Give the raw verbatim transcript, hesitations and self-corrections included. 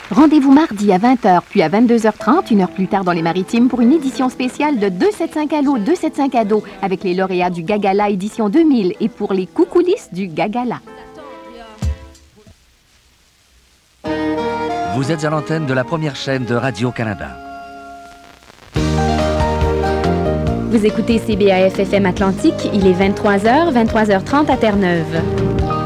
Rendez-vous mardi à vingt heures, puis à vingt-deux heures trente, une heure plus tard dans les Maritimes, pour une édition spéciale de deux cent soixante-cinq Allo, deux cent soixante-cinq Ados, avec les lauréats du Gagala édition deux mille et pour les coucoulistes du Gagala. Vous êtes à l'antenne de la première chaîne de Radio-Canada. Vous écoutez C B A F F M Atlantique, il est vingt-trois heures, vingt-trois heures trente à Terre-Neuve.